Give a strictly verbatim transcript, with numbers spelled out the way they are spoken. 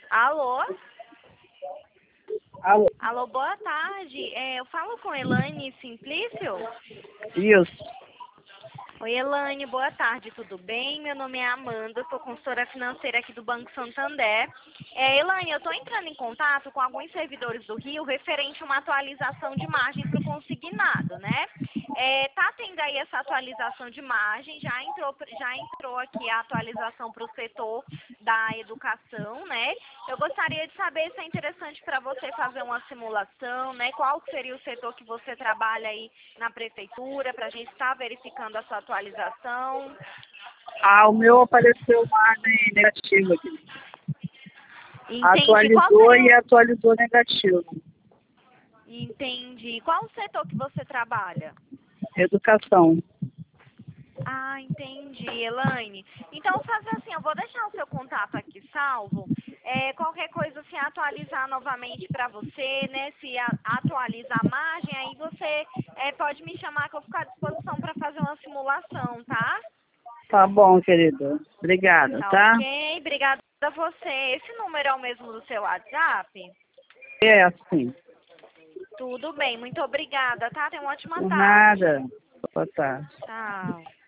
Alô? Alô, Alô, boa tarde. É, eu falo com Elaine Simplício? isso. Oi, Elaine, boa tarde, tudo bem? Meu nome é Amanda, sou consultora financeira aqui do Banco Santander. É, Elaine, eu estou entrando em contato com alguns servidores do Rio referente a uma atualização de margem para o consignado, né? É, tá tendo aí essa atualização de margem, já entrou, já entrou aqui a atualização para o setor da educação, né? Eu gostaria de saber se é interessante para você fazer uma simulação, né? Qual seria o setor que você trabalha aí na prefeitura, para a gente estar verificando a sua atualização. Ah, o meu apareceu uma negativa aqui. Entendi. Qual Atualizou seria e o... atualizou negativo. Entendi. Qual o setor que você trabalha? Educação. Ah, entendi, Elaine. Então, fazer assim, eu vou deixar o seu contato aqui salvo. É, qualquer coisa, se atualizar novamente para você, né? Se a, atualizar a margem, aí você é, pode me chamar que eu fico à disposição para fazer uma simulação, tá? Tá bom, querida. Obrigada, Tá tá? ok? Obrigada a você. Esse número é o mesmo do seu WhatsApp? É assim. Tudo bem, muito obrigada, tá? Tenha uma ótima Por tarde. nada. Boa tarde. Tchau.